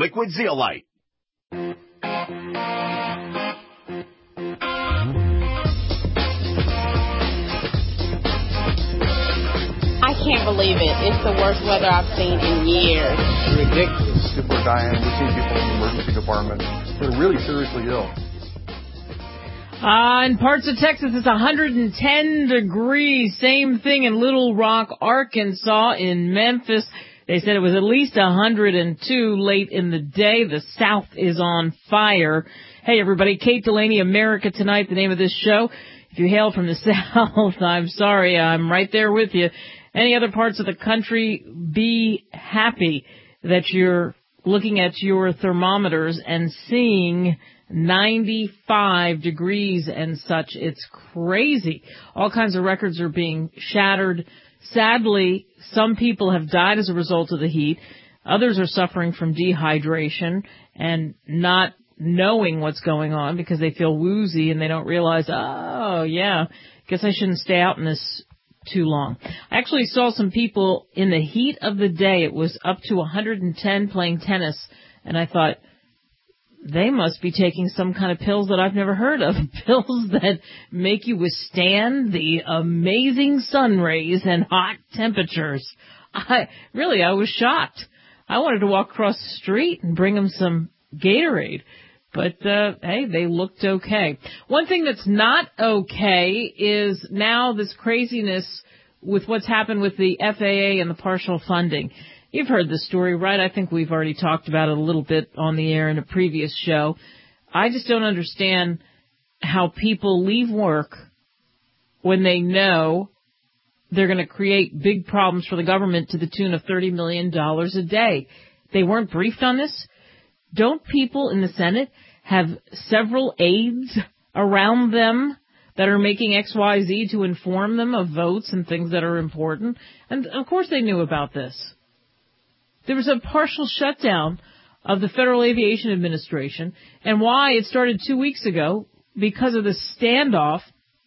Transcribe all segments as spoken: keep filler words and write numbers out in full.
Liquid Zeolite. I can't believe it. It's the worst weather I've seen in years. It's ridiculous. People are dying. We see people in the emergency department who are really seriously ill. Uh, in parts of Texas, it's one hundred ten degrees. Same thing in Little Rock, Arkansas. In Memphis, they said it was at least one hundred two late in the day. The South is on fire. Hey, everybody. Kate Delaney, America Tonight, the name of this show. If you hail from the South, I'm sorry. I'm right there with you. Any other parts of the country, be happy that you're looking at your thermometers and seeing ninety-five degrees and such. It's crazy. All kinds of records are being shattered. Sadly, some people have died as a result of the heat. Others are suffering from dehydration and not knowing what's going on because they feel woozy and they don't realize, oh, yeah, guess I shouldn't stay out in this too long. I actually saw some people in the heat of the day. It was up to one hundred ten playing tennis, and I thought, they must be taking some kind of pills that I've never heard of, pills that make you withstand the amazing sun rays and hot temperatures. I really, I was shocked. I wanted to walk across the street and bring them some Gatorade. But, uh, hey, they looked okay. One thing that's not okay is now this craziness with what's happened with the F A A and the partial funding. You've heard the story, right? I think we've already talked about it a little bit on the air in a previous show. I just don't understand how people leave work when they know they're going to create big problems for the government to the tune of thirty million dollars a day. They weren't briefed on this. Don't people in the Senate have several aides around them that are making X Y Z to inform them of votes and things that are important? And, of course, they knew about this. There was a partial shutdown of the Federal Aviation Administration, and why it started two weeks ago, because of the standoff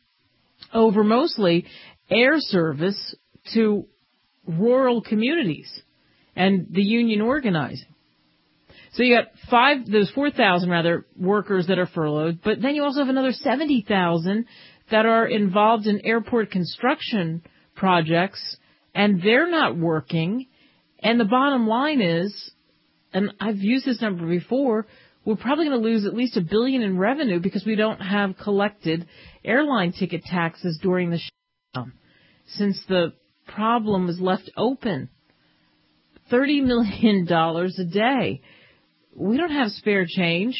over mostly air service to rural communities and the union organizing. So you got five, there's four thousand rather, workers that are furloughed, but then you also have another seventy thousand that are involved in airport construction projects, and they're not working. And the bottom line is, and I've used this number before, we're probably going to lose at least a billion in revenue because we don't have collected airline ticket taxes during the shutdown since the problem was left open. thirty million dollars a day. We don't have spare change.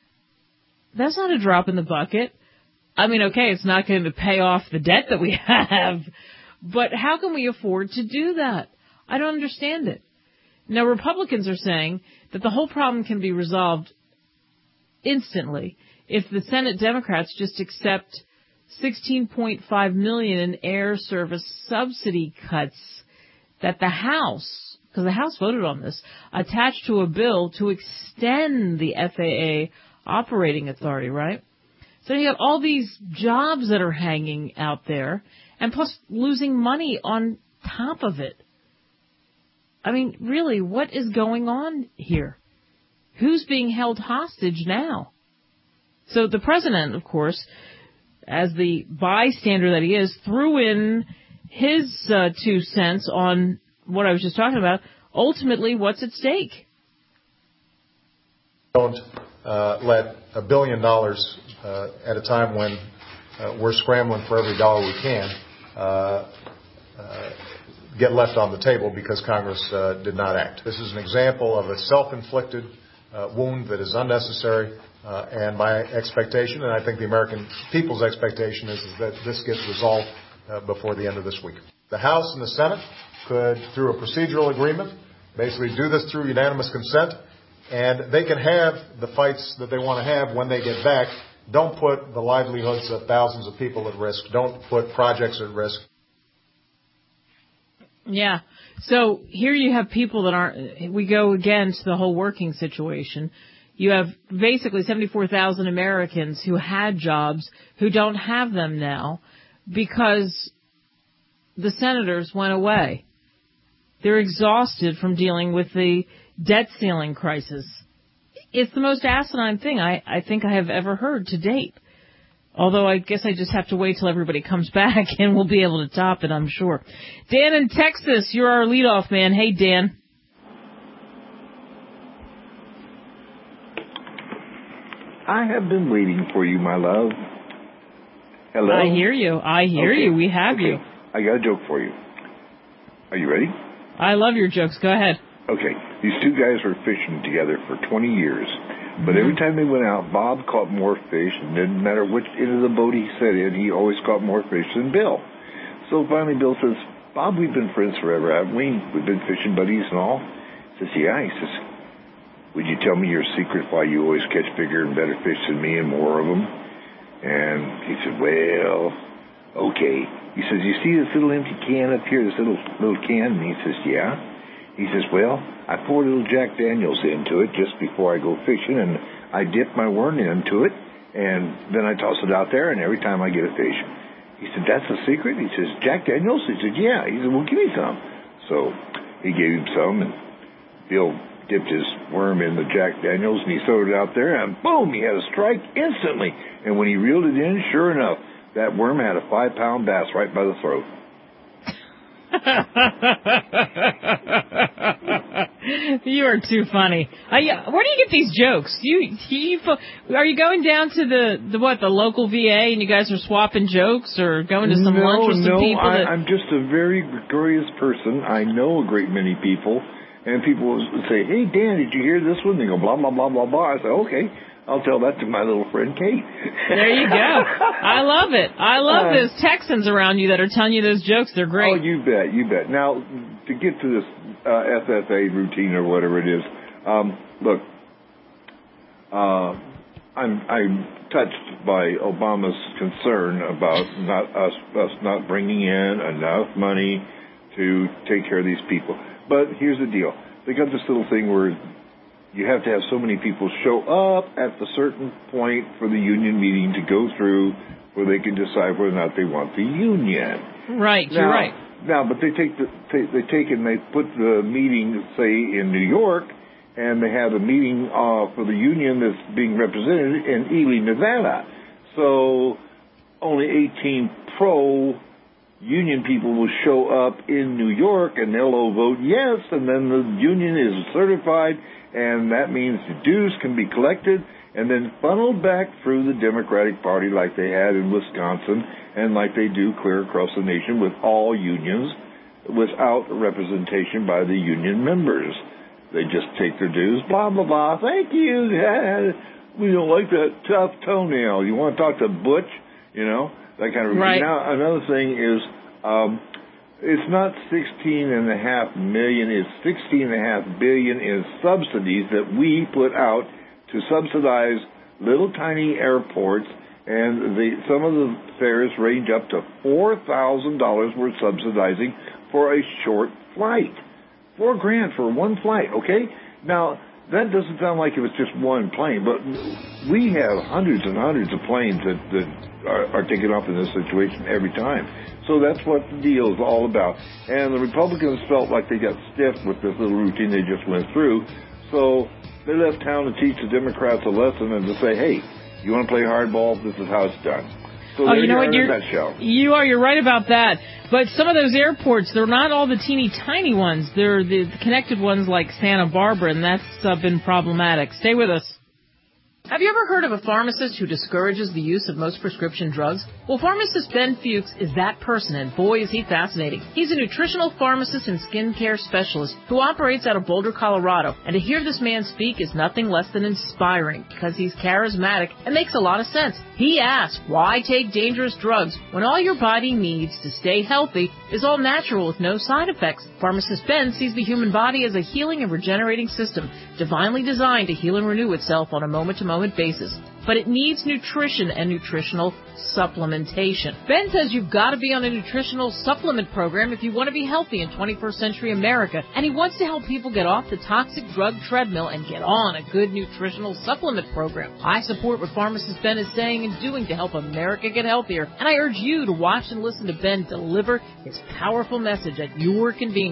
That's not a drop in the bucket. I mean, okay, it's not going to pay off the debt that we have, but how can we afford to do that? I don't understand it. Now, Republicans are saying that the whole problem can be resolved instantly if the Senate Democrats just accept sixteen point five million dollars in air service subsidy cuts that the House, because the House voted on this, attached to a bill to extend the F A A operating authority, right? So you have all these jobs that are hanging out there, and plus losing money on top of it. I mean, really, what is going on here? Who's being held hostage now? So the president, of course, as the bystander that he is, threw in his uh, two cents on what I was just talking about. Ultimately, what's at stake? Don't uh, let a billion dollars uh, at a time when uh, we're scrambling for every dollar we can uh, uh, get left on the table because Congress uh, did not act. This is an example of a self-inflicted uh, wound that is unnecessary, uh, and my expectation, and I think the American people's expectation, is, is that this gets resolved uh, before the end of this week. The House and the Senate could, through a procedural agreement, basically do this through unanimous consent, and they can have the fights that they want to have when they get back. Don't put the livelihoods of thousands of people at risk. Don't put projects at risk. Yeah. So here you have people that aren't, we go again to the whole working situation. You have basically seventy-four thousand Americans who had jobs who don't have them now because the senators went away. They're exhausted from dealing with the debt ceiling crisis. It's the most asinine thing I, I think I have ever heard to date. Although I guess I just have to wait till everybody comes back and we'll be able to top it, I'm sure. Dan in Texas, you're our leadoff man. Hey, Dan. I have been waiting for you, my love. Hello? I hear you. I hear okay. you. We have okay. you. I got a joke for you. Are you ready? I love your jokes. Go ahead. Okay. These two guys were fishing together for twenty years. But Mm-hmm. every time they went out, Bob caught more fish, and it didn't matter which end of the boat he sat in, he always caught more fish than Bill. So finally Bill says, Bob, we've been friends forever, haven't we? We've been fishing buddies and all. He says, yeah. He says, would you tell me your secret why you always catch bigger and better fish than me and more of them? And he said, well, okay. He says, you see this little empty can up here, this little little can? And he says, yeah. He says, well, I pour a little Jack Daniels into it just before I go fishing, and I dip my worm into it, and then I toss it out there, and every time I get a fish. He said, that's the secret? He says, Jack Daniels? He said, yeah. He said, well, give me some. So he gave him some, and Bill dipped his worm in the Jack Daniels, and he threw it out there, and boom, he had a strike instantly. And when he reeled it in, sure enough, that worm had a five-pound bass right by the throat. You are too funny. Uh, yeah, where do you get these jokes? You, you, are you going down to the, the what the local V A and you guys are swapping jokes, or going to some no, lunch with some no, people? I, that... I'm just a very gregarious person. I know a great many people, and people will say, "Hey Dan, did you hear this one?" They go blah blah blah blah blah. I say, "Okay, I'll tell that to my little friend Kate." There you go. I love it. I love uh, those Texans around you that are telling you those jokes. They're great. Oh, you bet, you bet. Now, to get to this uh, F F A routine or whatever it is, um, look, uh, I'm I'm touched by Obama's concern about not us us not bringing in enough money to take care of these people. But here's the deal: they got this little thing where you have to have so many people show up at the certain point for the union meeting to go through where they can decide whether or not they want the union. Right, now, you're right. Now, but they take the take, they take and they put the meeting, say, in New York, and they have a meeting uh, for the union that's being represented in Ely, Nevada. So only eighteen pro union people will show up in New York, and they'll all vote yes, and then the union is certified, and that means the dues can be collected and then funneled back through the Democratic Party like they had in Wisconsin and like they do clear across the nation with all unions without representation by the union members. They just take their dues, blah, blah, blah. Thank you. We don't like that tough toenail. You want to talk to Butch? You know, that kind of routine. Right. Now, another thing is, um, it's not sixteen and a half million, it's sixteen and a half billion in subsidies that we put out to subsidize little tiny airports, and the, some of the fares range up to four thousand dollars we're subsidizing for a short flight. Four grand for one flight, okay? Now, that doesn't sound like it was just one plane, but we have hundreds and hundreds of planes that, that are, are taken off in this situation every time. So that's what the deal is all about. And the Republicans felt like they got stiff with this little routine they just went through. So they left town to teach the Democrats a lesson and to say, hey, you want to play hardball? This is how it's done. So oh, there you know you what? are You're, in that show. You are. You're right about that. But some of those airports, they're not all the teeny tiny ones. They're the, the connected ones like Santa Barbara, and that's uh, been problematic. Stay with us. Have you ever heard of a pharmacist who discourages the use of most prescription drugs? Well, pharmacist Ben Fuchs is that person, and boy, is he fascinating. He's a nutritional pharmacist and skincare specialist who operates out of Boulder, Colorado. And to hear this man speak is nothing less than inspiring because he's charismatic and makes a lot of sense. He asks, why take dangerous drugs when all your body needs to stay healthy is all natural with no side effects? Pharmacist Ben sees the human body as a healing and regenerating system, divinely designed to heal and renew itself on a moment-to-moment basis. But it needs nutrition and nutritional supplementation. Ben says you've got to be on a nutritional supplement program if you want to be healthy in twenty-first century America, and he wants to help people get off the toxic drug treadmill and get on a good nutritional supplement program. I support what pharmacist Ben is saying and doing to help America get healthier, and I urge you to watch and listen to Ben deliver his powerful message at your convenience.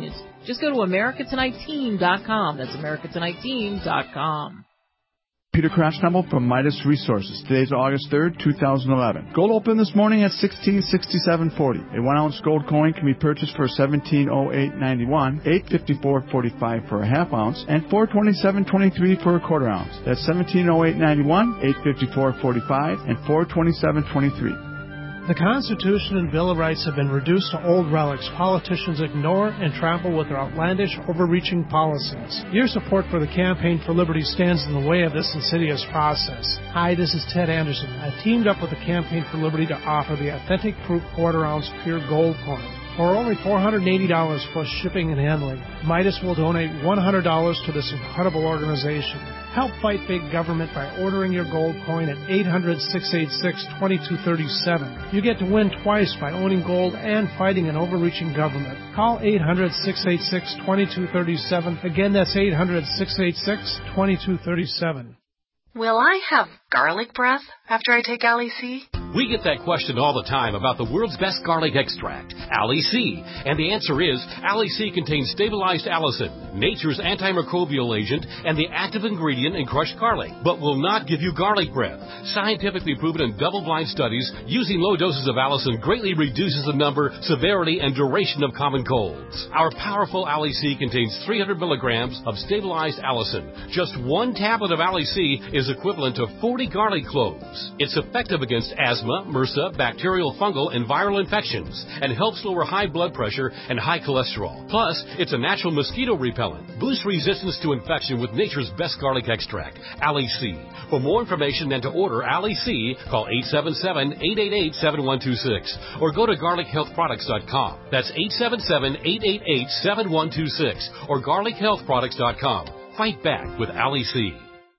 Just go to America Tonight Team dot com. That's America Tonight Team dot com. Peter Krasnabel from Midas Resources. Today's August third, two thousand eleven. Gold opened this morning at sixteen sixty-seven forty. A one ounce gold coin can be purchased for seventeen oh eight ninety-one, eight fifty-four forty-five for a half ounce, and four twenty-seven twenty-three for a quarter ounce. That's seventeen oh eight ninety-one, eight fifty-four forty-five, and four twenty-seven twenty-three. The Constitution and Bill of Rights have been reduced to old relics politicians ignore and trample with their outlandish, overreaching policies. Your support for the Campaign for Liberty stands in the way of this insidious process. Hi, this is Ted Anderson. I've teamed up with the Campaign for Liberty to offer the authentic proof quarter-ounce pure gold coin. For only four hundred eighty dollars plus shipping and handling, Midas will donate one hundred dollars to this incredible organization. Help fight big government by ordering your gold coin at eight hundred, six eight six, two two three seven. You get to win twice by owning gold and fighting an overreaching government. Call eight hundred, six eight six, two two three seven. Again, that's eight hundred, six eight six, two two three seven. Will I have garlic breath after I take Ali C? We get that question all the time about the world's best garlic extract, Ali C. And the answer is, Ali C contains stabilized allicin, nature's antimicrobial agent, and the active ingredient in crushed garlic, but will not give you garlic breath. Scientifically proven in double-blind studies, using low doses of allicin greatly reduces the number, severity, and duration of common colds. Our powerful Ali C contains three hundred milligrams of stabilized allicin. Just one tablet of Ali C is equivalent to forty garlic cloves. It's effective against asthma, MRSA, bacterial, fungal, and viral infections, and helps lower high blood pressure and high cholesterol. Plus, it's a natural mosquito repellent. Boost resistance to infection with nature's best garlic extract, Ali C. For more information and to order Ali C, call eight seven seven, eight eight eight, seven one two six or go to garlic health products dot com. That's eight seven seven, eight eight eight, seven one two six or garlic health products dot com. Fight back with Ali C.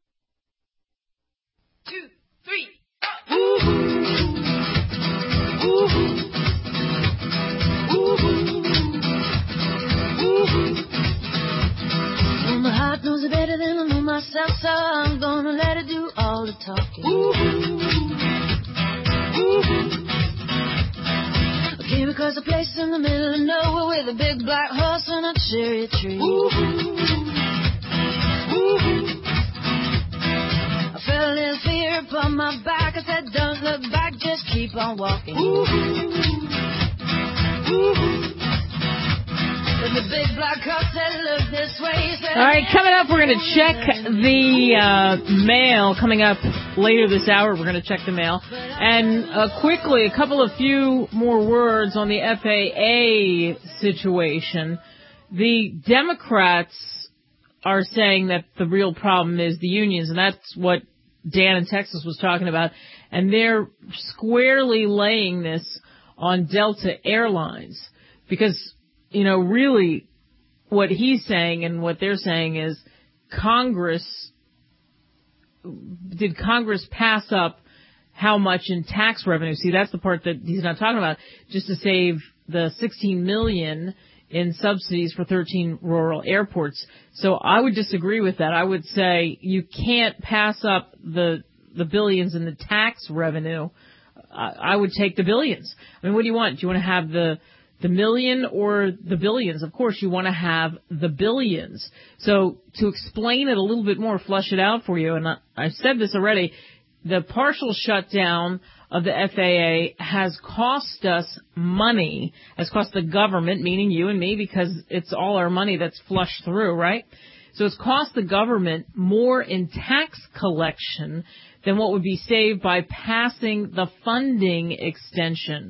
Two, three, Ooh. Well, my heart knows it better than I know myself, so I'm gonna let it do all the talking. Ooh. Ooh. I came across a place in the middle of nowhere with a big black horse and a cherry tree. Ooh. Ooh. I felt a little fear upon my back. I said, don't look back, just keep on walking. Ooh. Ooh. The big black horse said, look this way. Said, all right, coming up, we're going to check the uh, mail. Coming up later this hour, we're going to check the mail. And uh, quickly, a couple of few more words on the F A A situation. The Democrats are saying that the real problem is the unions, and that's what Dan in Texas was talking about. And they're squarely laying this on Delta Airlines because, you know, really what he's saying and what they're saying is Congress, did Congress pass up how much in tax revenue? See, that's the part that he's not talking about, just to save the sixteen million dollars in subsidies for thirteen rural airports. So I would disagree with that. I would say you can't pass up the the billions in the tax revenue. I, I would take the billions. I mean, what do you want? Do you want to have the the million or the billions? Of course, you want to have the billions. So to explain it a little bit more, flush it out for you, and I, I've said this already, the partial shutdown of the F A A has cost us money, has cost the government, meaning you and me, because it's all our money that's flushed through, right? So it's cost the government more in tax collection than what would be saved by passing the funding extension.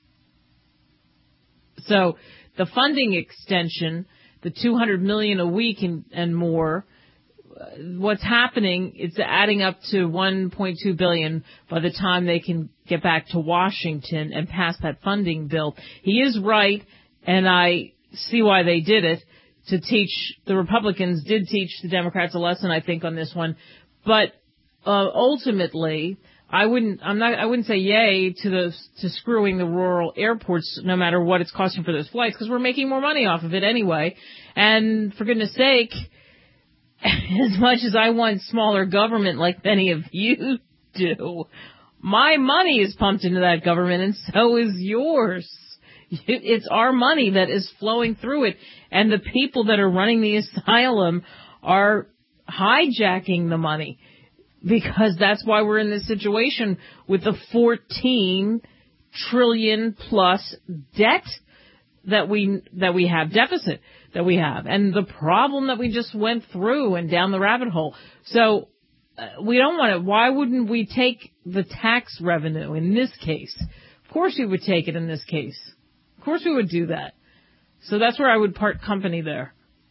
So the funding extension, the two hundred million dollars a week and, and more, what's happening, it's adding up to one point two billion dollars by the time they can get back to Washington and pass that funding bill. He is right, and I see why they did it, to teach, the Republicans did teach the Democrats a lesson, I think, on this one. But uh, ultimately, I wouldn't, I'm not, I wouldn't say yay to the, to screwing the rural airports, no matter what it's costing for those flights, because we're making more money off of it anyway. And for goodness sake, as much as I want smaller government like many of you do, my money is pumped into that government, and so is yours. It's our money that is flowing through it, and the people that are running the asylum are hijacking the money, because that's why we're in this situation with the fourteen trillion plus debt that we that we have, deficit that we have, and the problem that we just went through and down the rabbit hole. So uh, we don't want to. Why wouldn't we take the tax revenue in this case? Of course we would take it in this case. Of course we would do that. So that's where I would part company there.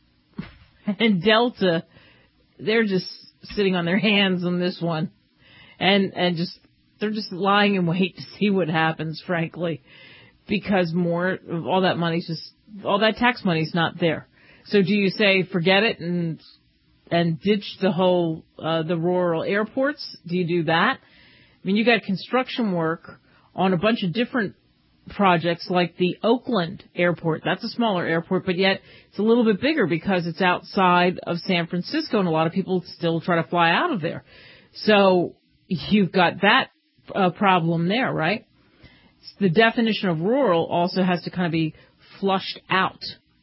And Delta, they're just sitting on their hands on this one, and and just they're just lying in wait to see what happens, frankly, because more all that money's just all that tax money's not there. So do you say forget it and and ditch the whole uh, the rural airports? Do you do that? I mean, you got construction work on a bunch of different projects like the Oakland airport. That's a smaller airport, but yet it's a little bit bigger because it's outside of San Francisco, and a lot of people still try to fly out of there. So you've got that uh, problem there, right? The definition of rural also has to kind of be flushed out.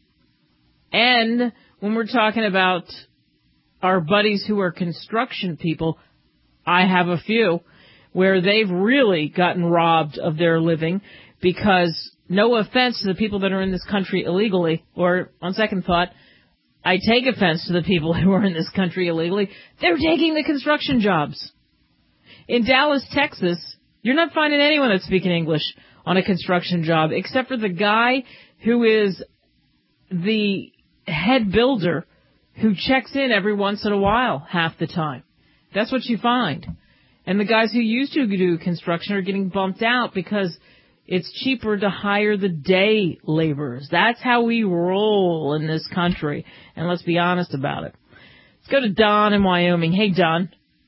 And when we're talking about our buddies who are construction people, I have a few where they've really gotten robbed of their living because, no offense to the people that are in this country illegally, or on second thought, I take offense to the people who are in this country illegally, they're taking the construction jobs. In Dallas, Texas, you're not finding anyone that's speaking English on a construction job except for the guy who is the head builder who checks in every once in a while half the time. That's what you find. And the guys who used to do construction are getting bumped out because it's cheaper to hire the day laborers. That's how we roll in this country. And let's be honest about it. Let's go to Don in Wyoming. Hey, Don.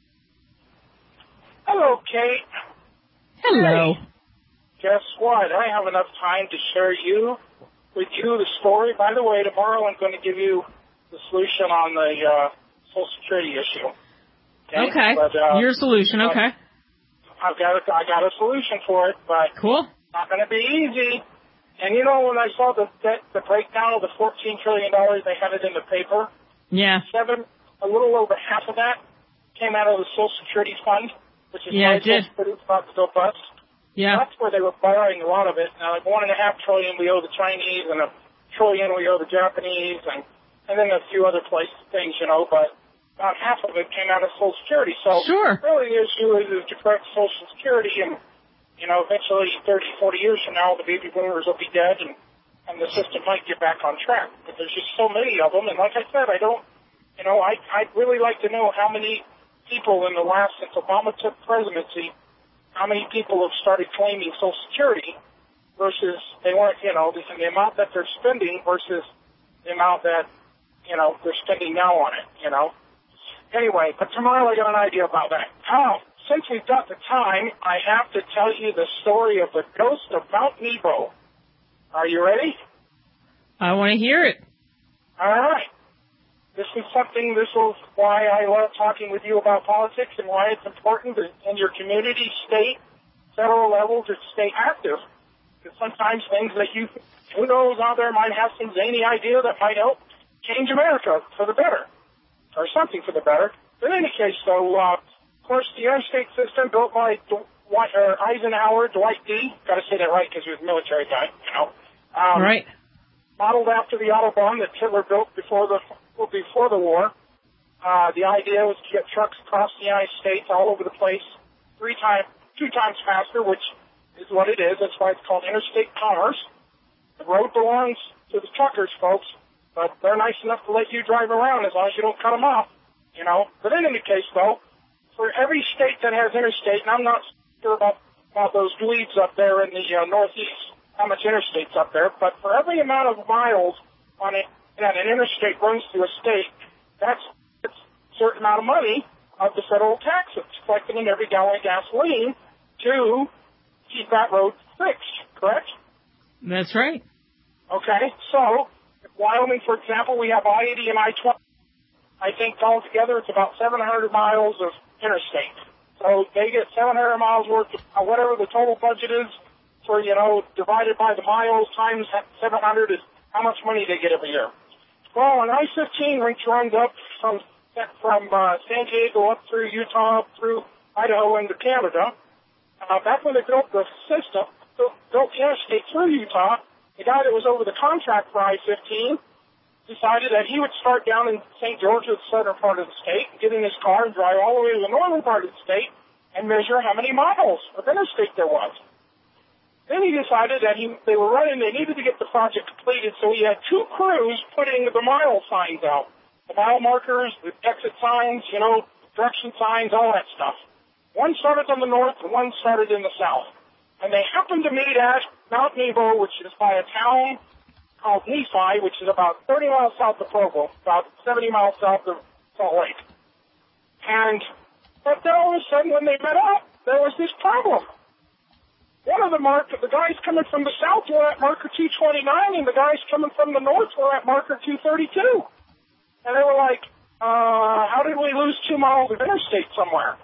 Hello, Kate. Hello. Hey, guess what? I have enough time to share you with you the story. By the way, tomorrow I'm going to give you the solution on the uh, Social Security issue. Okay. okay. But, uh, Your solution. Uh, okay. I've got a, I got a solution for it, but cool. It's not going to be easy. And you know, when I saw the the, the breakdown of the fourteen trillion dollars, they had it in the paper. Yeah. Seven, a little over half of that came out of the Social Security fund, which is yeah, why Social Security's about to go bust. Yeah. That's where they were borrowing a lot of it. Now, like one and a half trillion we owe the Chinese, and a trillion we owe the Japanese, and and then a few other places, things, you know, but about half of it came out of Social Security. So sure. really the issue is, is to correct Social Security, and, you know, eventually thirty, forty years from now, the baby boomers will be dead, and, and the system might get back on track. But there's just so many of them, and like I said, I don't, you know, I, I'd really like to know how many people in the last, since Obama took presidency, how many people have started claiming Social Security versus they weren't, you know, the, the amount that they're spending versus the amount that, you know, they're spending now on it, you know. Anyway, but tomorrow I got an idea about that. Now, since we've got the time, I have to tell you the story of the ghost of Mount Nebo. Are you ready? I want to hear it. All right. This is something, this is why I love talking with you about politics and why it's important that in your community, state, federal level to stay active. Because sometimes things that you, who knows out there might have some zany idea that might help change America for the better. Or something for the better. But in any case, though, uh, of course, the interstate system built by Dwight, uh, Eisenhower, Dwight D. Got to say that right because he was a military guy, you know. Um, right. Modeled after the Autobahn that Hitler built before the before the war. Uh, the idea was to get trucks across the United States all over the place, three times, two times faster, which is what it is. That's why it's called interstate commerce. The road belongs to the truckers, folks. But they're nice enough to let you drive around as long as you don't cut them off, you know. But in any case, though, for every state that has interstate, and I'm not sure about, about those dweebs up there in the uh, Northeast, how much interstate's up there, but for every amount of miles on it that an interstate runs through a state, that's a certain amount of money of the federal taxes collected in every gallon of gasoline to keep that road fixed, correct? That's right. Okay, so Wyoming, for example, we have I eighty and I twenty. I think altogether it's about seven hundred miles of interstate. So they get seven hundred miles worth of whatever the total budget is for, you know, divided by the miles times seven hundred is how much money they get every year. Well, an I fifteen which runs up from from uh, San Diego up through Utah, up through Idaho into Canada. Uh, back when they built the system, built, built the interstate through Utah, the guy that was over the contract for I fifteen decided that he would start down in Saint George, the southern part of the state, get in his car and drive all the way to the northern part of the state and measure how many miles of interstate there was. Then he decided that he, they were running, they needed to get the project completed, so he had two crews putting the mile signs out. The mile markers, the exit signs, you know, direction signs, all that stuff. One started on the north and one started in the south. And they happened to meet at Mount Nebo, which is by a town called Nephi, which is about thirty miles south of Provo, about seventy miles south of Salt Lake. And, but then all of a sudden when they met up, there was this problem. One of the markers, the guys coming from the south were at marker two twenty-nine, and the guys coming from the north were at marker two thirty-two. And they were like, uh, how did we lose two miles of interstate somewhere?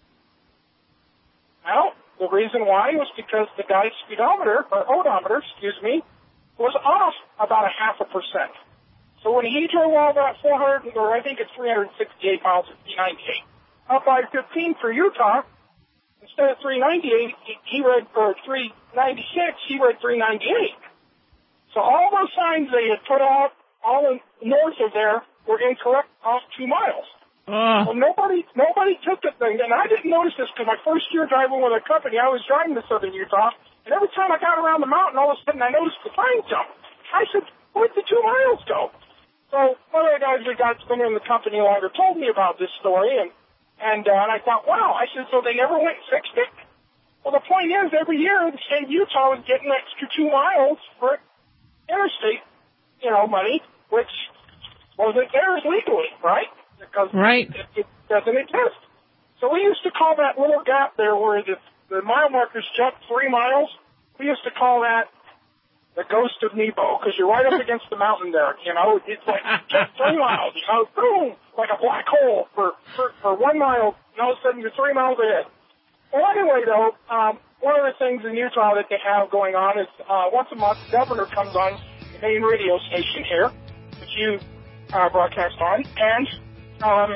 Well, the reason why was because the guy's speedometer, or odometer, excuse me, was off about a half a percent. So when he drove all that four hundred, or I think it's three hundred sixty-eight miles at three ninety-eight, up I fifteen for Utah, instead of three ninety-eight, he read, or three ninety-six, he read three ninety-eight. So all those signs they had put out, all in north of there, were incorrect off two miles. Uh. Well, nobody, nobody took the thing, and I didn't notice this because my first year driving with a company, I was driving to southern Utah, and every time I got around the mountain, all of a sudden I noticed the sign jump. I said, where'd the two miles go? So one of the guys we got been in the company longer told me about this story, and And, uh, and I thought, wow. I said, so they never went and fixed it? Well, the point is, every year, the state of Utah is getting an extra two miles for interstate, you know, money, which wasn't theirs legally, right? Because right. it, it doesn't exist. So we used to call that little gap there where the, the mile markers jump three miles. We used to call that the ghost of Nebo, because you're right up against the mountain there, you know. It's like just three miles, you know, boom, like a black hole for, for, for one mile, and all of a sudden you're three miles ahead. Well, anyway, though, um, one of the things in Utah that they have going on is uh, once a month, the governor comes on the main radio station here, which you uh, broadcast on, and um,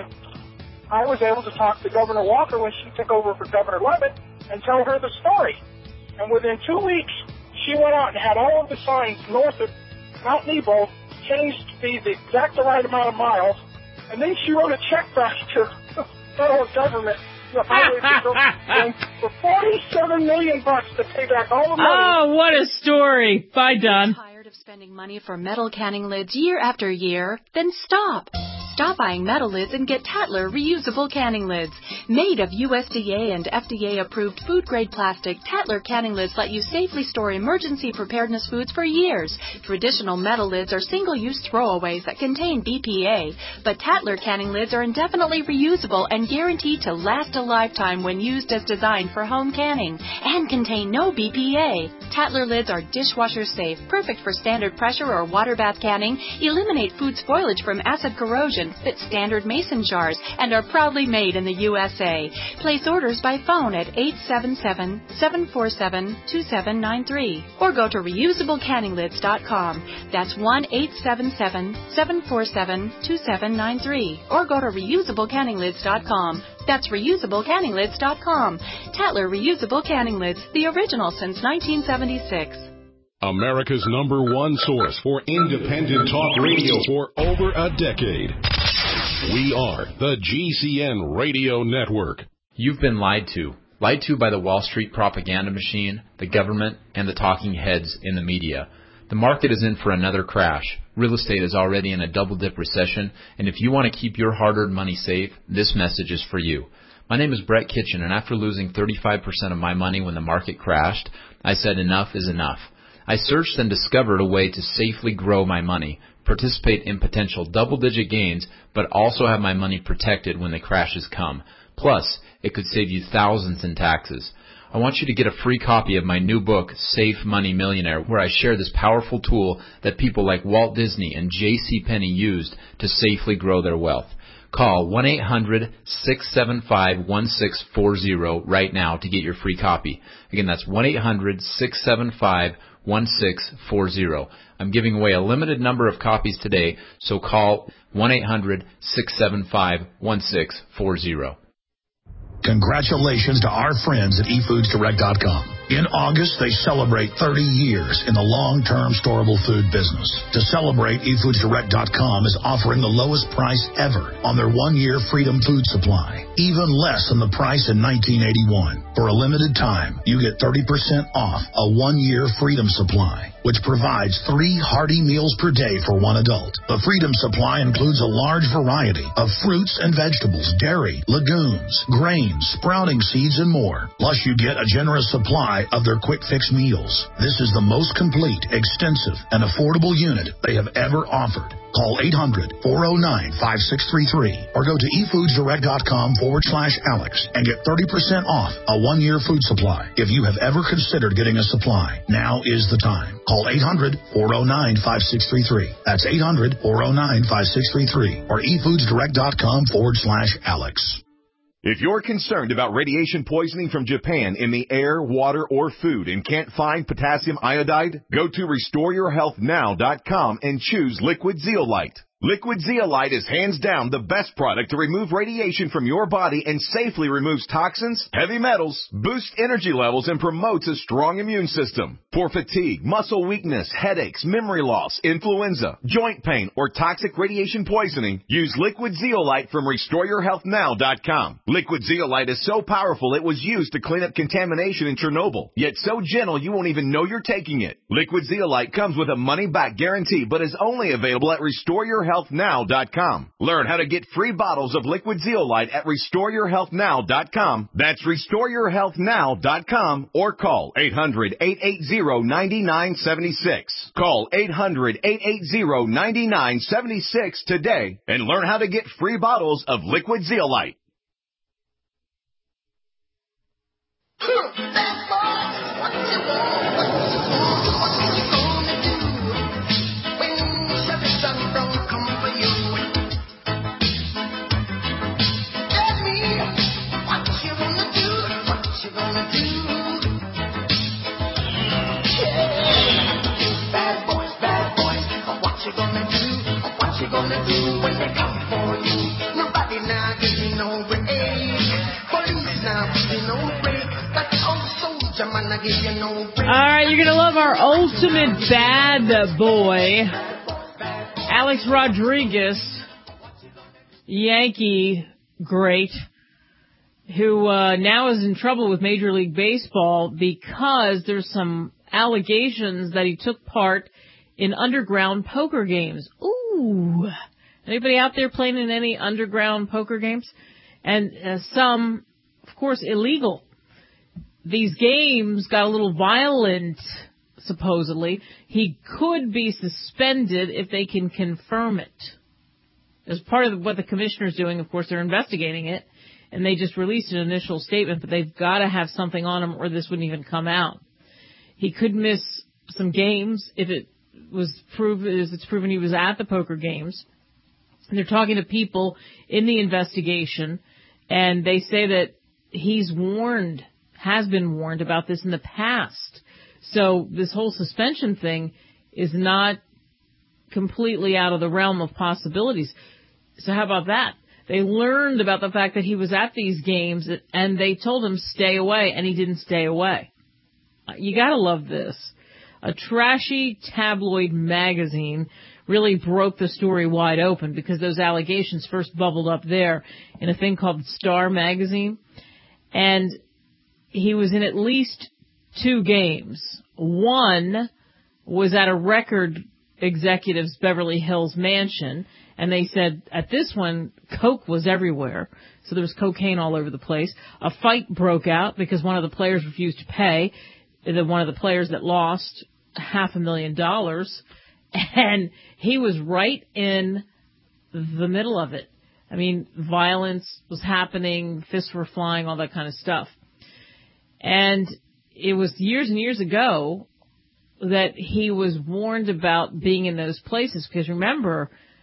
I was able to talk to Governor Walker when she took over for Governor Levitt and tell her the story. And within two weeks, she went out and had all of the signs north of Mount Nebo changed to be the exact right amount of miles, and then she wrote a check back to the federal government, the highway patrol, for forty-seven million bucks to pay back all the money. Oh, what a story! Bye, Don. Tired of spending money for metal canning lids year after year? Then stop. Stop buying metal lids and get Tatler reusable canning lids. Made of U S D A and F D A-approved food-grade plastic, Tatler canning lids let you safely store emergency preparedness foods for years. Traditional metal lids are single-use throwaways that contain B P A, but Tatler canning lids are indefinitely reusable and guaranteed to last a lifetime when used as designed for home canning, and contain no B P A. Tatler lids are dishwasher safe, perfect for standard pressure or water bath canning, eliminate food spoilage from acid corrosion, fit standard mason jars, and are proudly made in the U S A. Place orders by phone at eight seven seven, seven four seven, two seven nine three or go to reusable canning lids dot com. That's one eight seven seven, seven four seven, two seven nine three or go to reusable canning lids dot com. That's reusable canning lids dot com. Tatler Reusable Canning Lids, the original since nineteen seventy-six. America's number one source for independent talk radio for over a decade. We are the G C N Radio Network. You've been lied to. Lied to by the Wall Street propaganda machine, the government, and the talking heads in the media. The market is in for another crash. Real estate is already in a double-dip recession, and if you want to keep your hard-earned money safe, this message is for you. My name is Brett Kitchen, and after losing thirty-five percent of my money when the market crashed, I said enough is enough. I searched and discovered a way to safely grow my money, participate in potential double-digit gains, but also have my money protected when the crashes come. Plus, it could save you thousands in taxes. I want you to get a free copy of my new book, Safe Money Millionaire, where I share this powerful tool that people like Walt Disney and J C Penney used to safely grow their wealth. Call one eight hundred six seven five one six four zero right now to get your free copy. Again, that's one eight hundred six seven five one six four zero. I'm giving away a limited number of copies today, so call one eight hundred six seven five one six four zero. Congratulations to our friends at e foods direct dot com. In August, they celebrate thirty years in the long-term storable food business. To celebrate, e foods direct dot com is offering the lowest price ever on their one-year Freedom food supply, even less than the price in nineteen eighty-one. For a limited time, you get thirty percent off a one-year Freedom supply, which provides three hearty meals per day for one adult. The Freedom supply includes a large variety of fruits and vegetables, dairy, legumes, grains, sprouting seeds, and more. Plus, you get a generous supply of their quick fix meals. This is the most complete, extensive, and affordable unit they have ever offered. Call eight hundred four oh nine five six three three or go to e foods direct dot com forward slash Alex and get thirty percent off a one-year food supply. If you have ever considered getting a supply, now is the time. Call eight hundred four oh nine five six three three. That's eight hundred four oh nine five six three three or e foods direct dot com forward slash Alex. If you're concerned about radiation poisoning from Japan in the air, water, or food and can't find potassium iodide, go to restore your health now dot com and choose Liquid Zeolite. Liquid Zeolite is hands down the best product to remove radiation from your body and safely removes toxins, heavy metals, boosts energy levels, and promotes a strong immune system. For fatigue, muscle weakness, headaches, memory loss, influenza, joint pain, or toxic radiation poisoning, use Liquid Zeolite from restore your health now dot com. Liquid Zeolite is so powerful it was used to clean up contamination in Chernobyl, yet so gentle you won't even know you're taking it. Liquid Zeolite comes with a money-back guarantee, but is only available at restore your health now dot com. Learn how to get free bottles of Liquid Zeolite at restore your health now dot com. That's restore your health now dot com or call eight hundred eight eight zero nine nine seven six. Call eight hundred eight eight zero nine nine seven six today and learn how to get free bottles of Liquid Zeolite. Alright, you're going to love our ultimate bad boy, Alex Rodriguez, Yankee great, who uh, now is in trouble with Major League Baseball because there's some allegations that he took part in underground poker games. Ooh. Anybody out there playing in any underground poker games? And uh, some, of course, illegal. These games got a little violent, supposedly. He could be suspended if they can confirm it. As part of what the commissioner's doing, of course, they're investigating it, and they just released an initial statement, but they've got to have something on him or this wouldn't even come out. He could miss some games if it was proven, if it's proven he was at the poker games. And they're talking to people in the investigation, and they say that he's warned, has been warned about this in the past. So this whole suspension thing is not completely out of the realm of possibilities. So how about that? They learned about the fact that he was at these games, and they told him stay away, and he didn't stay away. You gotta love this. A trashy tabloid magazine really broke the story wide open because those allegations first bubbled up there in a thing called Star Magazine. And he was in at least two games. One was at a record executive's Beverly Hills mansion, and they said at this one, coke was everywhere. So there was cocaine all over the place. A fight broke out because one of the players refused to pay. The one of the players that lost half a million dollars. And he was right in the middle of it. I mean, violence was happening, fists were flying, all that kind of stuff. And it was years and years ago that he was warned about being in those places. Because remember,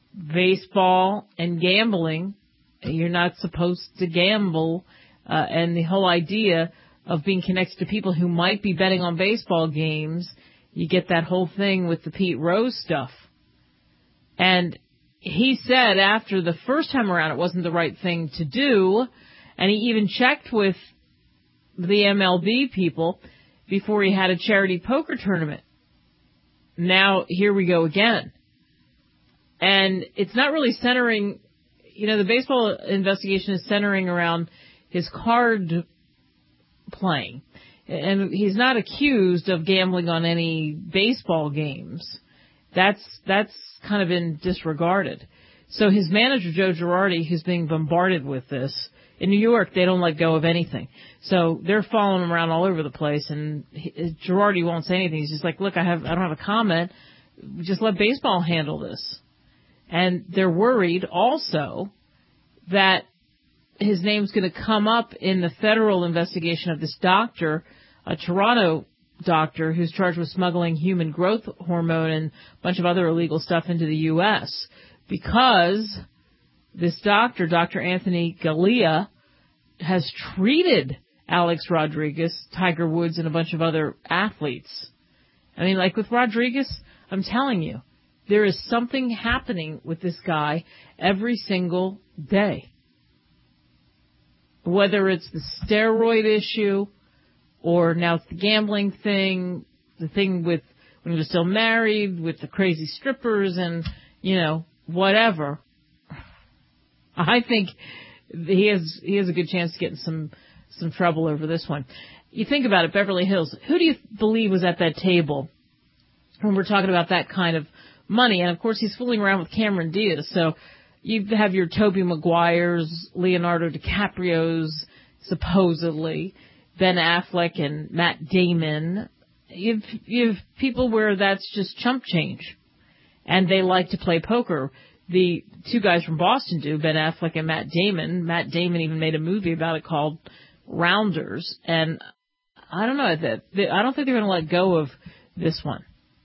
baseball and gambling. You're not supposed to gamble, uh, and the whole idea of being connected to people who might be betting on baseball games, you get that whole thing with the Pete Rose stuff. And he said after the first time around it wasn't the right thing to do, and he even checked with the M L B people before he had a charity poker tournament. Now, here we go again. And it's not really centering, you know, the baseball investigation is centering around his card playing. And he's not accused of gambling on any baseball games. That's, that's kind of been disregarded. So his manager, Joe Girardi, who's being bombarded with this, in New York, they don't let go of anything. So they're following him around all over the place, and he, Girardi won't say anything. He's just like, look, I have, I don't have a comment. Just let baseball handle this. And they're worried also that his name's going to come up in the federal investigation of this doctor, a Toronto doctor who's charged with smuggling human growth hormone and a bunch of other illegal stuff into the U S because this doctor, Doctor Anthony Galea, has treated Alex Rodriguez, Tiger Woods, and a bunch of other athletes. I mean, like with Rodriguez, I'm telling you, there is something happening with this guy every single day. Whether it's the steroid issue, or now it's the gambling thing, the thing with when he was still married, with the crazy strippers and, you know, whatever. I think he has he has a good chance of getting some some trouble over this one. You think about it, Beverly Hills. Who do you believe was at that table when we're talking about that kind of money? And, of course, he's fooling around with Cameron Diaz. So you have your Tobey Maguires, Leonardo DiCaprio's, supposedly, Ben Affleck and Matt Damon. You've, you've people where that's just chump change. And they like to play poker. The two guys from Boston do, Ben Affleck and Matt Damon. Matt Damon even made a movie about it called Rounders. And I don't know, that I don't think they're going to let go of this one.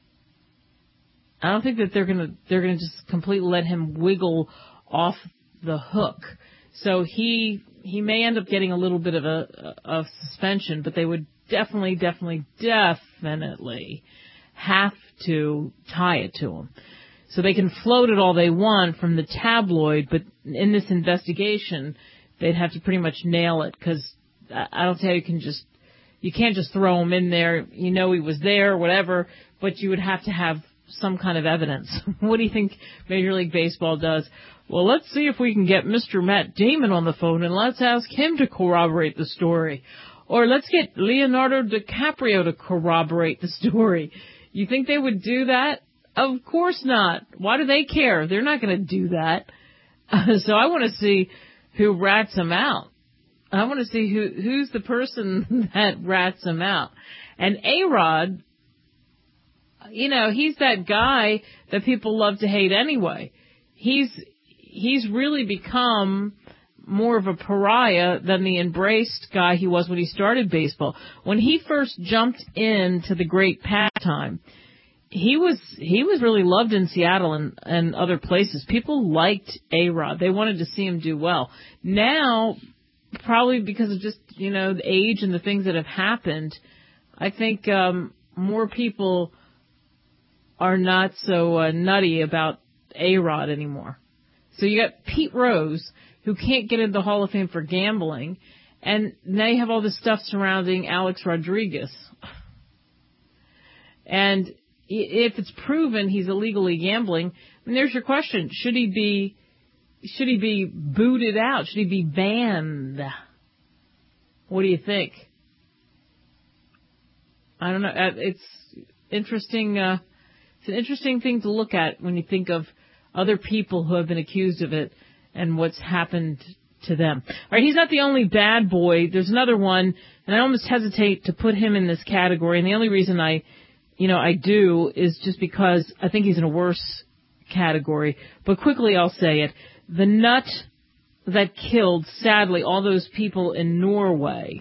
I don't think that they're going to they're going to just completely let him wiggle off the hook. So he he may end up getting a little bit of a of suspension, but they would definitely, definitely, definitely have to tie it to him. So they can float it all they want from the tabloid, but in this investigation, they'd have to pretty much nail it, because I don't see how you can just, you can't just throw him in there. You know he was there, whatever, but you would have to have some kind of evidence. What do you think Major League Baseball does? Well, let's see if we can get Mister Matt Damon on the phone, and let's ask him to corroborate the story. Or let's get Leonardo DiCaprio to corroborate the story. You think they would do that? Of course not. Why do they care? They're not going to do that. Uh, so I want to see who rats him out. I want to see who who's the person that rats him out. And A-Rod, you know, he's that guy that people love to hate anyway. He's he's really become more of a pariah than the embraced guy he was when he started baseball. When he first jumped into the great pastime, he was he was really loved in Seattle and, and other places. People liked A-Rod. They wanted to see him do well. Now, probably because of just, you know, the age and the things that have happened, I think um, more people are not so uh, nutty about A-Rod anymore. So you got Pete Rose, who can't get into the Hall of Fame for gambling, and now you have all this stuff surrounding Alex Rodriguez. And if it's proven he's illegally gambling, I mean, there's your question. Should he be, should he be booted out? Should he be banned? What do you think? I don't know. It's interesting. Uh, it's an interesting thing to look at when you think of other people who have been accused of it and what's happened to them. All right, he's not the only bad boy. There's another one, and I almost hesitate to put him in this category. And the only reason I, you know, I do is just because I think he's in a worse category. But quickly I'll say it. The nut that killed, sadly, all those people in Norway,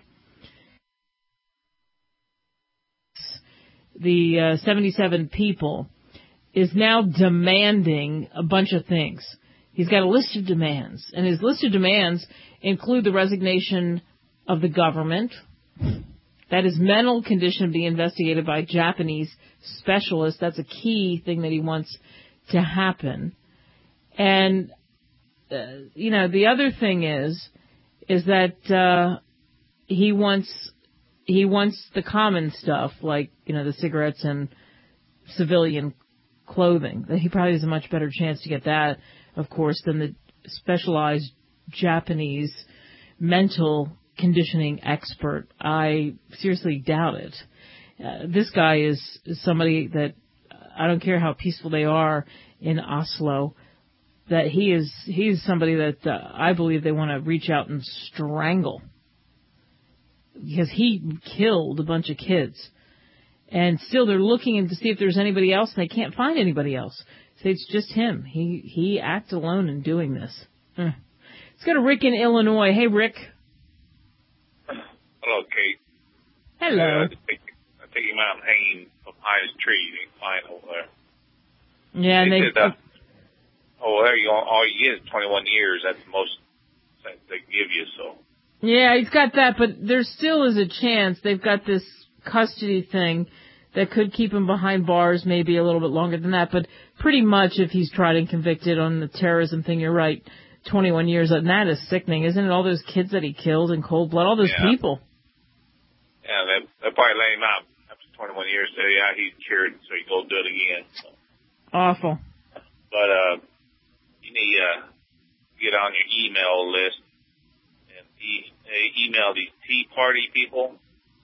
the uh, seventy-seven people, is now demanding a bunch of things. He's got a list of demands, and his list of demands include the resignation of the government, that his mental condition be investigated by Japanese specialists. That's a key thing that he wants to happen. And, uh, you know, the other thing is, is that uh, he wants he wants the common stuff, like, you know, the cigarettes and civilian clothing. He probably has a much better chance to get that, of course, than the specialized Japanese mental conditioning expert. I seriously doubt it. Uh, this guy is, is somebody that, I don't care how peaceful they are in Oslo, that he is he is somebody that uh, I believe they want to reach out and strangle, because he killed a bunch of kids. And still they're looking to see if there's anybody else, and they can't find anybody else. So it's just him. He he acts alone in doing this. Mm. Let's go to Rick in Illinois. Hey, Rick. Hello, Kate. Hello. Uh, I think I think you might have hanging from highest tree you can find over there. Yeah, and they, they... Said, uh, oh, there you go. All you get is twenty-one years. That's the most that they give you, so... Yeah, he's got that, but there still is a chance. They've got this custody thing that could keep him behind bars maybe a little bit longer than that, but pretty much if he's tried and convicted on the terrorism thing, you're right, twenty-one years, and that is sickening, isn't it? All those kids that he killed in cold blood, all those yeah. people. Yeah, they, they'll probably let him out after twenty-one years, say, yeah, he's cured, so he go do it again. So. Awful. But uh, you need to uh, get on your email list and e- email these Tea Party people.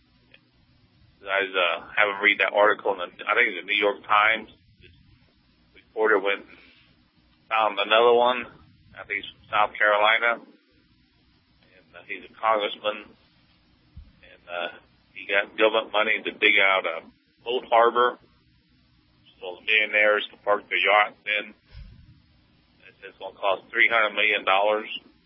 I was uh, having read that article in the, I think it's the New York Times. This reporter went and found another one. I think he's from South Carolina, and uh, he's a congressman, and uh, he got government money to dig out a boat harbor so the millionaires can park their yachts in. It's going to cost three hundred million dollars.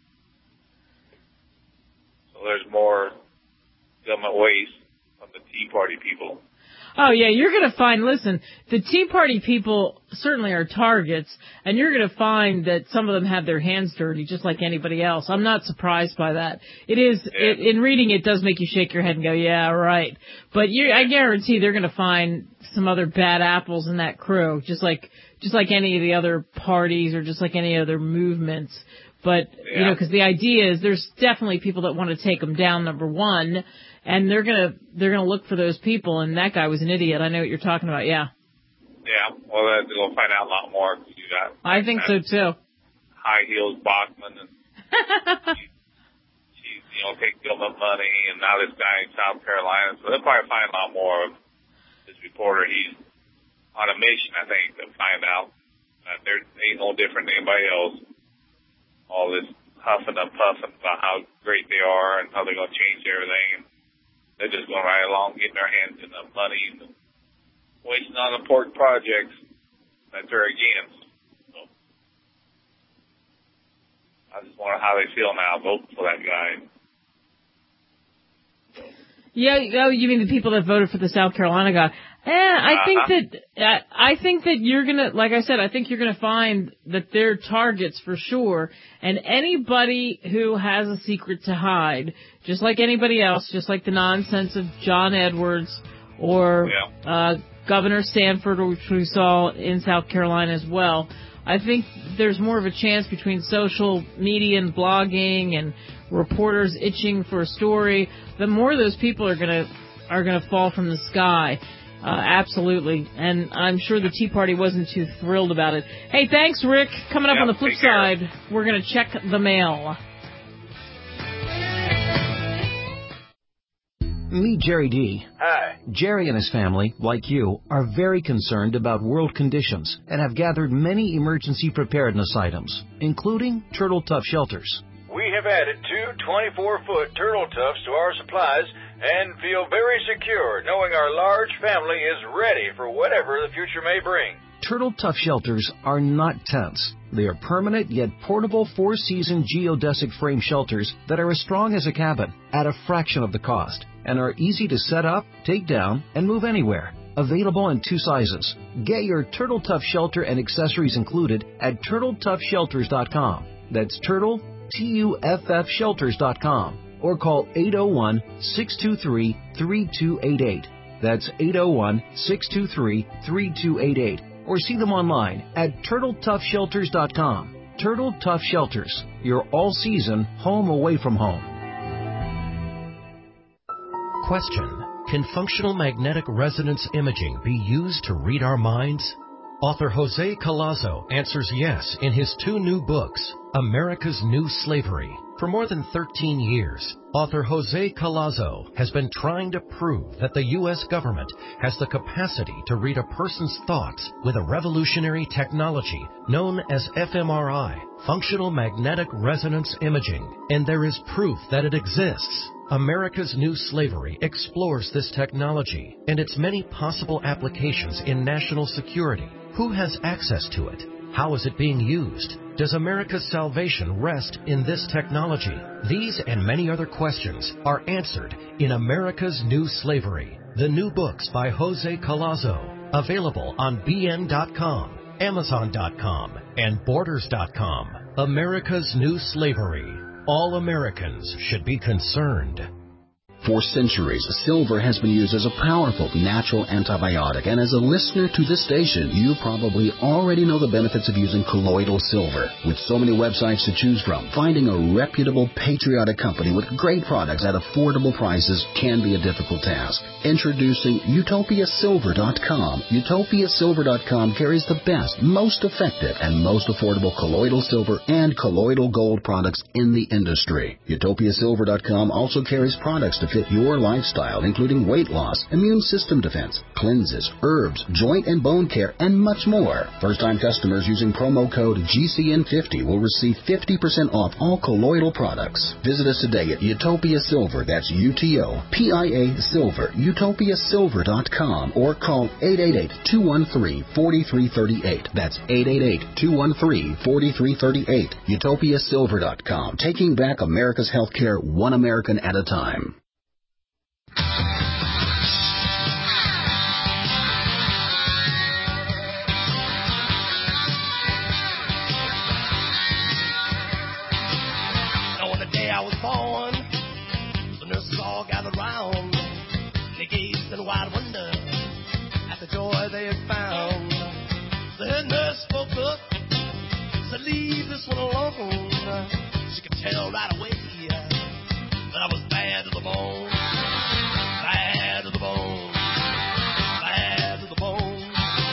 So there's more government waste from the Tea Party people. Oh, yeah, you're going to find, listen, the Tea Party people certainly are targets, and you're going to find that some of them have their hands dirty, just like anybody else. I'm not surprised by that. It is, yeah. it, in reading it does make you shake your head and go, yeah, right. But you, I guarantee they're going to find some other bad apples in that crew, just like, just like any of the other parties or just like any other movements. But, yeah. you know, because the idea is there's definitely people that want to take them down, number one. And they're gonna they're gonna look for those people, and that guy was an idiot. I know what you're talking about. Yeah. Yeah. Well, uh, we'll find out a lot more. You got. I think so too. High heels Bachman, and she, she's you know take government money, and now this guy in South Carolina. So they'll probably find a lot more of this reporter. He's on a mission, I think, to find out that there ain't no different than anybody else. All this huffing and puffing about how great they are and how they're gonna change everything. And they're just going right along, getting their hands in the money and wasting on important projects that they're against. So I just wonder how they feel now voting for that guy. So. Yeah, oh, you mean the people that voted for the South Carolina guy? Eh, I uh-huh. think that uh, I think that you're gonna, like I said, I think you're gonna find that they're targets for sure. And anybody who has a secret to hide, just like anybody else, just like the nonsense of John Edwards or yeah. uh, Governor Sanford, which we saw in South Carolina as well. I think there's more of a chance between social media and blogging and reporters itching for a story. The more of those people are gonna are gonna fall from the sky. Uh, absolutely. And I'm sure the Tea Party wasn't too thrilled about it. Hey, thanks, Rick. Coming up yep, on the flip side, care. We're going to check the mail. Meet Jerry D. Hi. Jerry and his family, like you, are very concerned about world conditions and have gathered many emergency preparedness items, including Turtle Tough shelters. We have added two twenty-four foot Turtle Toughs to our supplies and feel very secure knowing our large family is ready for whatever the future may bring. Turtle Tough shelters are not tents. They are permanent yet portable four-season geodesic frame shelters that are as strong as a cabin at a fraction of the cost and are easy to set up, take down, and move anywhere. Available in two sizes. Get your Turtle Tough shelter and accessories included at turtle tough shelters dot com. That's Turtle, T U F F shelters dot com. Or call eight oh one, six two three, three two eight eight. That's eight oh one, six two three, three two eight eight. Or see them online at turtle tough shelters dot com. Turtle Tough Shelters, your all-season home away from home. Question: can functional magnetic resonance imaging be used to read our minds? Author Jose Collazo answers yes in his two new books, America's New Slavery. For more than thirteen years, author Jose Collazo has been trying to prove that the U S government has the capacity to read a person's thoughts with a revolutionary technology known as F M R I, Functional Magnetic Resonance Imaging, and there is proof that it exists. America's New Slavery explores this technology and its many possible applications in national security. Who has access to it? How is it being used? Does America's salvation rest in this technology? These and many other questions are answered in America's New Slavery, the new books by Jose Collazo, available on B N dot com, Amazon dot com, and Borders dot com. America's New Slavery. All Americans should be concerned. For centuries, silver has been used as a powerful natural antibiotic, and as a listener to this station, you probably already know the benefits of using colloidal silver. With so many websites to choose from, finding a reputable, patriotic company with great products at affordable prices can be a difficult task. Introducing Utopia Silver dot com. Utopia Silver dot com carries the best, most effective, and most affordable colloidal silver and colloidal gold products in the industry. Utopia Silver dot com also carries products to fit your lifestyle, including weight loss, immune system defense, cleanses, herbs, joint and bone care, and much more. First-time customers using promo code G C N fifty will receive fifty percent off all colloidal products. Visit us today at Utopia Silver, that's U T O P I A Silver, Utopia Silver dot com, or call eight eight eight, two one three, four three three eight. That's eight eight eight, two one three, four three three eight. Utopia Silver dot com, taking back America's healthcare one American at a time. I was born, the nurses all gathered round. They gazed in wide wonder at the joy they had found. The head nurse spoke up, said, "Leave this one alone." She could tell right away that I was bad to the bone, bad to the bone, bad to the bone,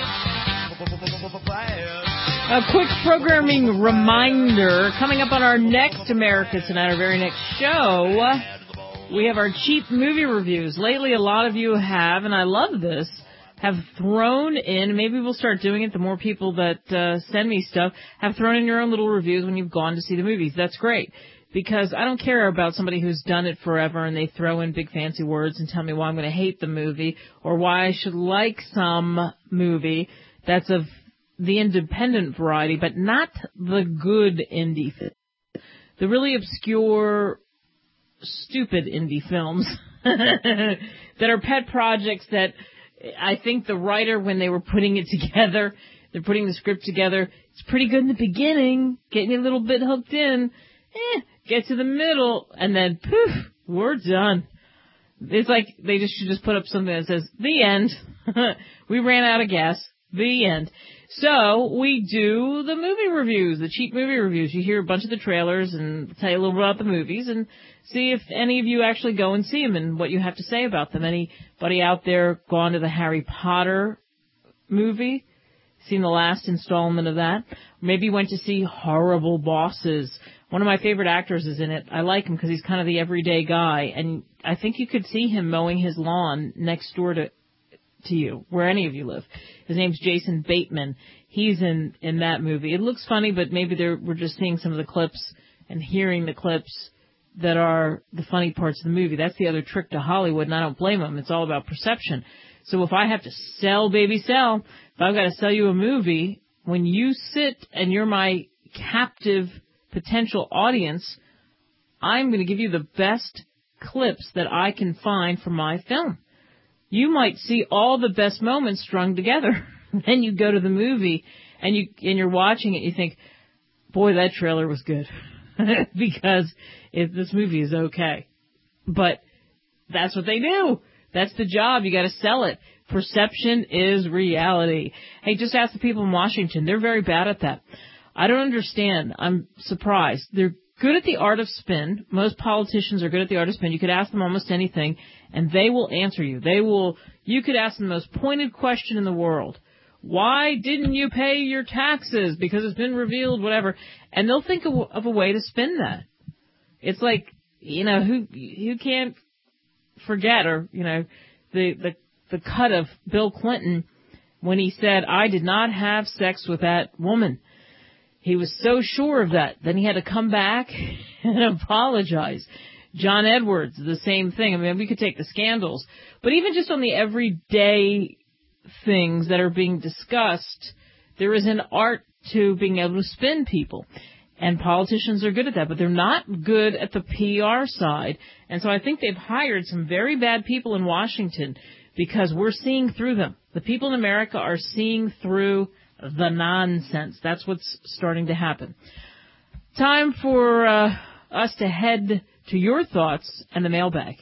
bad. A quick programming reminder, coming up on our next America Tonight, our very next show, we have our cheap movie reviews. Lately, a lot of you have, and I love this, have thrown in, maybe we'll start doing it, the more people that uh, send me stuff, have thrown in your own little reviews when you've gone to see the movies. That's great, because I don't care about somebody who's done it forever and they throw in big fancy words and tell me why I'm going to hate the movie or why I should like some movie that's of the independent variety, but not the good indie film. The really obscure, stupid indie films that are pet projects that I think the writer, when they were putting it together, they're putting the script together, it's pretty good in the beginning, getting you a little bit hooked in, eh, get to the middle, and then poof, we're done. It's like they just should just put up something that says, the end. We ran out of gas. The end. So we do the movie reviews, the cheap movie reviews. You hear a bunch of the trailers and tell you a little bit about the movies and see if any of you actually go and see them and what you have to say about them. Anybody out there gone to the Harry Potter movie? Seen the last installment of that? Maybe went to see Horrible Bosses. One of my favorite actors is in it. I like him because he's kind of the everyday guy, and I think you could see him mowing his lawn next door to to you, where any of you live. His name's Jason Bateman. He's in, in that movie. It looks funny, but maybe they're, we're just seeing some of the clips and hearing the clips that are the funny parts of the movie. That's the other trick to Hollywood, and I don't blame them. It's all about perception. So if I have to sell, baby, sell, if I've got to sell you a movie, when you sit and you're my captive potential audience, I'm going to give you the best clips that I can find from my film. you might see all the best moments strung together. Then you go to the movie and you and you're watching it, you think, boy, that trailer was good. Because if this movie is okay. But that's what they do. That's the job. You got to sell it. Perception is reality. Hey, just ask the people in Washington. They're very bad at that. I don't understand. I'm surprised. They're good at the art of spin. Most politicians are good at the art of spin. You could ask them almost anything, and they will answer you. They will. You could ask them the most pointed question in the world. Why didn't you pay your taxes? Because it's been revealed, whatever. And they'll think of, of a way to spin that. It's like, you know, who who can't forget, or, you know, the, the, the cut of Bill Clinton when he said, I did not have sex with that woman. He was so sure of that. Then he had to come back and apologize. John Edwards, the same thing. I mean, we could take the scandals. But even just on the everyday things that are being discussed, there is an art to being able to spin people. And politicians are good at that, but they're not good at the P R side. And so I think they've hired some very bad people in Washington because we're seeing through them. The people in America are seeing through the nonsense. That's what's starting to happen. Time for uh, us to head to your thoughts and the mailbag.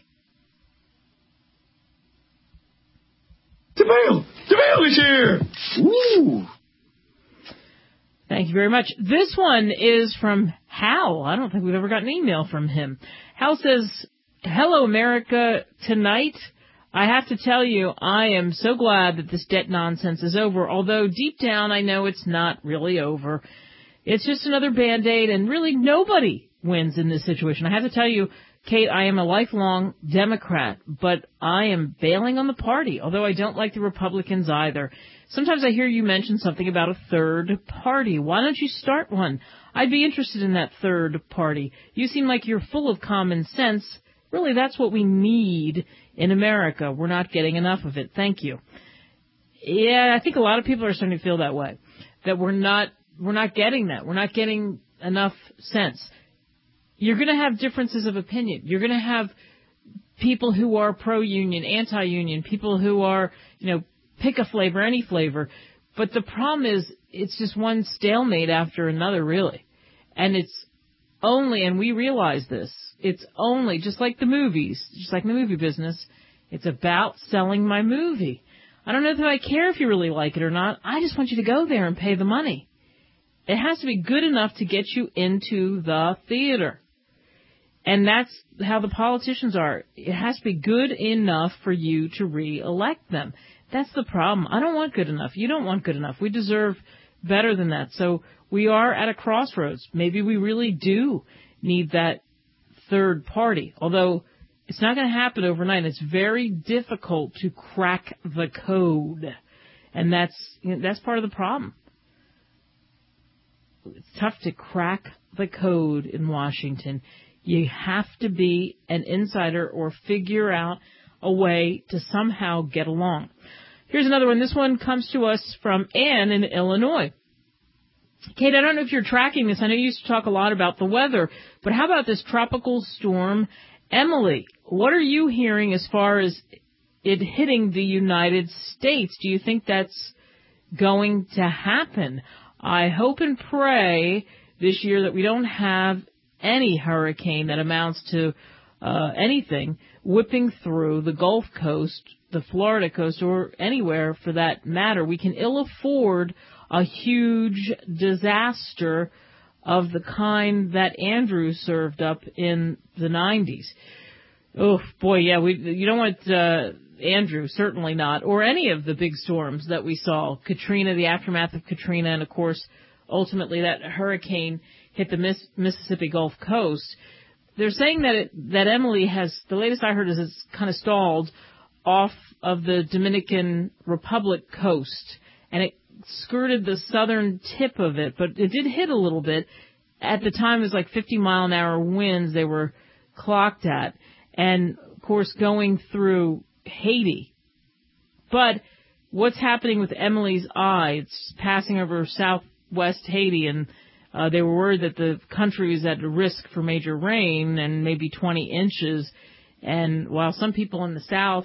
The mail! The mail is here! Woo! Thank you very much. This one is from Hal. I don't think we've ever gotten an email from him. Hal says, hello, America. Tonight, I have to tell you, I am so glad that this debt nonsense is over, although deep down I know it's not really over. It's just another Band-Aid, and really nobody wins in this situation. I have to tell you, Kate, I am a lifelong Democrat, but I am bailing on the party, although I don't like the Republicans either. Sometimes I hear you mention something about a third party. Why don't you start one? I'd be interested in that third party. You seem like you're full of common sense. Really, that's what we need in America. We're not getting enough of it. Thank you. Yeah, I think a lot of people are starting to feel that way, that we're not, we're not getting that. We're not getting enough sense. You're going to have differences of opinion. You're going to have people who are pro-union, anti-union, people who are, you know, pick a flavor, any flavor. But the problem is it's just one stalemate after another, really. And it's only, and we realize this, it's only, just like the movies, just like the movie business, it's about selling my movie. I don't know if I care if you really like it or not. I just want you to go there and pay the money. It has to be good enough to get you into the theater. And that's how the politicians are. It has to be good enough for you to re-elect them. That's the problem. I don't want good enough. You don't want good enough. We deserve better than that. So we are at a crossroads. Maybe we really do need that third party, although it's not going to happen overnight. It's very difficult to crack the code, and that's you know, that's part of the problem. It's tough to crack the code in Washington. You have to be an insider or figure out a way to somehow get along. Here's another one. This one comes to us from Ann in Illinois. Kate, I don't know if you're tracking this. I know you used to talk a lot about the weather, but how about this tropical storm, Emily? What are you hearing as far as it hitting the United States? Do you think that's going to happen? I hope and pray this year that we don't have any hurricane that amounts to uh, anything whipping through the Gulf Coast, the Florida coast, or anywhere for that matter. We can ill afford a huge disaster of the kind that Andrew served up in the nineties. Oh, boy, yeah, we you don't want uh, Andrew, certainly not, or any of the big storms that we saw. Katrina, the aftermath of Katrina, and, of course, ultimately that hurricane hit the Miss- Mississippi Gulf Coast. They're saying that it, that Emily has, the latest I heard is it's kind of stalled off of the Dominican Republic coast, and it skirted the southern tip of it, but it did hit a little bit. At the time, it was like fifty mile an hour winds they were clocked at, and, of course, going through Haiti. But what's happening with Emily's eye? It's passing over southwest Haiti, and uh, they were worried that the country was at risk for major rain and maybe twenty inches. And while some people in the south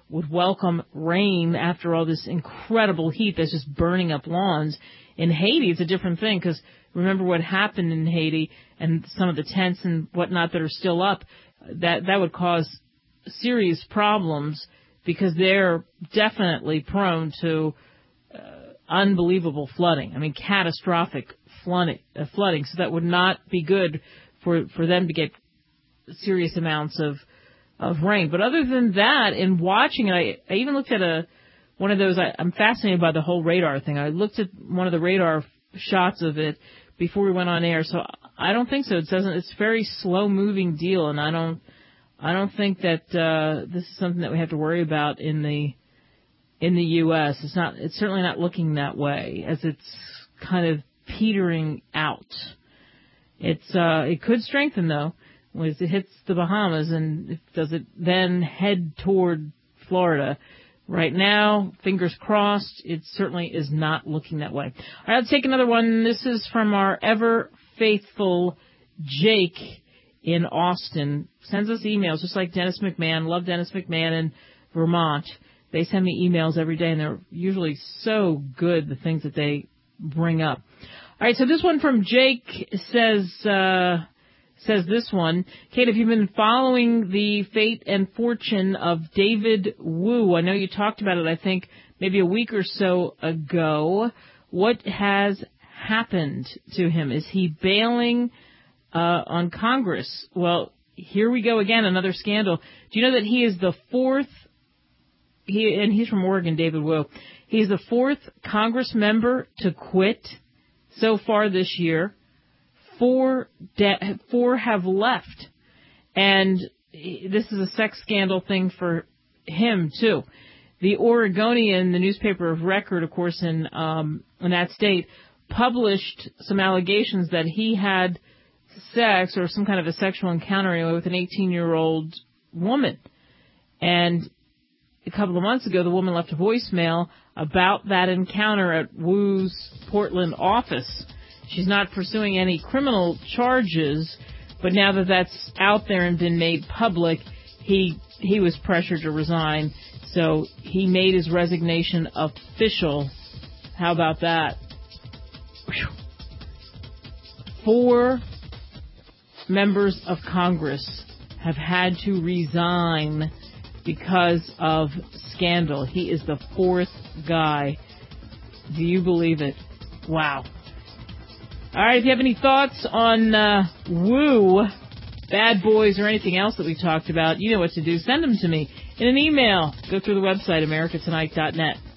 would welcome rain after all this incredible heat that's just burning up lawns. In Haiti, it's a different thing because remember what happened in Haiti and some of the tents and whatnot that are still up. That that would cause serious problems because they're definitely prone to uh, unbelievable flooding. I mean, catastrophic flooding, uh, flooding. So that would not be good for for them to get serious amounts of of rain. But other than that, in watching it, I, I even looked at a one of those. I, I'm fascinated by the whole radar thing. I looked at one of the radar shots of it before we went on air. So I don't think so. It doesn't. It's a very slow moving deal, and I don't. I don't think that uh, this is something that we have to worry about in the in the U S. It's not. It's certainly not looking that way as it's kind of petering out. It's uh, it could strengthen though as it hits the Bahamas, and does it then head toward Florida? Right now, fingers crossed, it certainly is not looking that way. All right, let's take another one. This is from our ever faithful Jake in Austin. Sends us emails just like Dennis McMahon. Love Dennis McMahon in Vermont. They send me emails every day, and they're usually so good, the things that they bring up. All right, so this one from Jake says... Uh, Says this one, Kate, have you been following the fate and fortune of David Wu? I know you talked about it, I think, maybe a week or so ago. What has happened to him? Is he bailing uh, on Congress? Well, here we go again, another scandal. Do you know that he is the fourth, he and he's from Oregon, David Wu. He's the fourth Congress member to quit so far this year. Four, de- four have left, and this is a sex scandal thing for him too. The Oregonian, the newspaper of record, of course, in um, in that state, published some allegations that he had sex or some kind of a sexual encounter with an eighteen-year-old woman. And a couple of months ago, the woman left a voicemail about that encounter at Wu's Portland office. She's not pursuing any criminal charges, but now that that's out there and been made public, he he was pressured to resign, so he made his resignation official. How about that? Whew. Four members of Congress have had to resign because of scandal. He is the fourth guy. Do you believe it? Wow. All right, if you have any thoughts on uh, Wu, Bad Boys, or anything else that we talked about, you know what to do. Send them to me in an email. Go through the website, america tonight dot net.